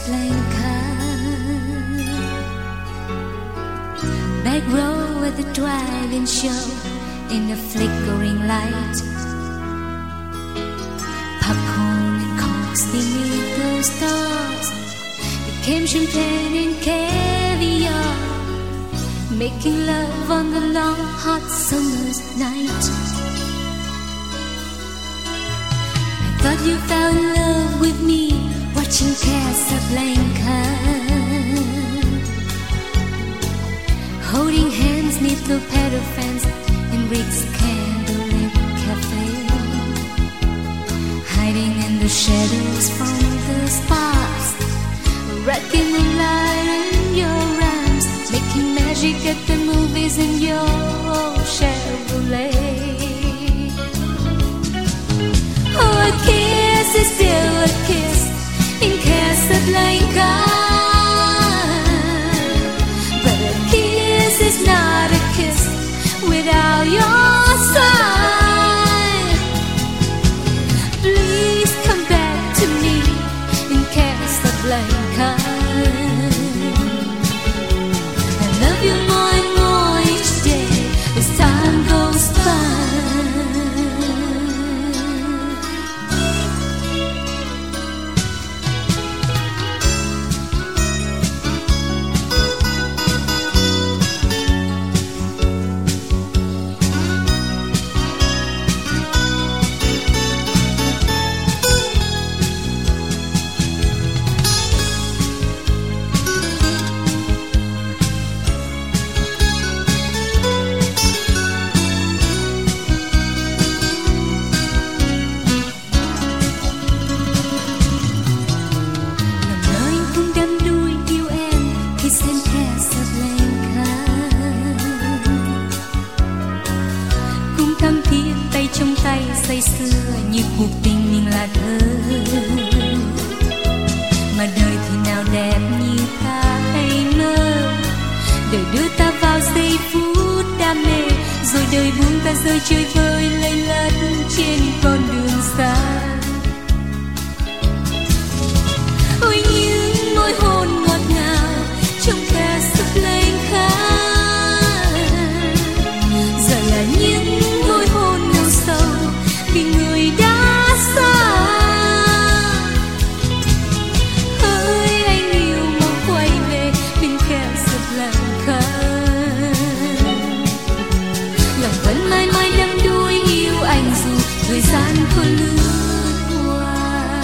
Casablanca. Back row at the drive-in show in the flickering light. Popcorn and cokes beneath the stars became champagne and caviar, making love on the long hot summer's night. I thought you fell in love with me watching Casablanca, holding hands neath the pedal fence in Rick's candlelit cafe, hiding in the shadows from the sparks, wrecking the light in your arms, making magic at the movies in your Chevrolet. Oh, a kiss is still a kiss in Casablanca, but a kiss is not a kiss without your sign. Please come back to me in Casablanca. I love you more and more each day as time goes by. Trong tay say sưa như cuộc tình mình là thơ, mà đời thì nào đẹp như ta hay mơ. Đời đưa ta vào giây phút đam mê, rồi đời buông ta rơi chơi vơi lênh lết trên con đường xa. Ôi những môi hôn ngọt ngào trong Casablanca, giờ là những môi hôn sâu vì người đã xa. Hỡi anh yêu mau quay về bên Casablanca, lòng vẫn mãi mãi đắm đuối yêu anh dù thời gian có lướt qua.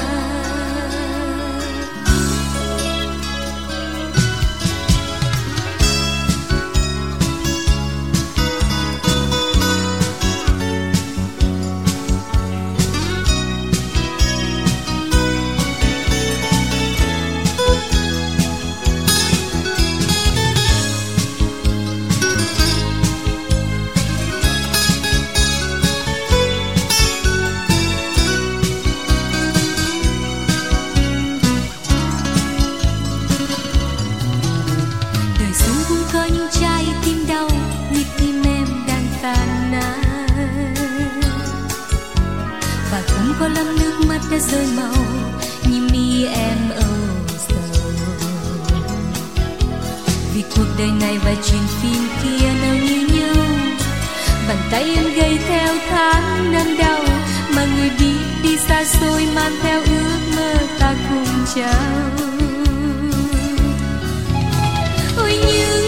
Có lắm nước mắt đã rơi màu như mi em âu sầu, vì cuộc đời này và chuyện phim kia nào như nhau. Bàn tay em gầy theo tháng năm đau, mà người đi xa xôi mang theo ước mơ ta cùng trao. Ôi như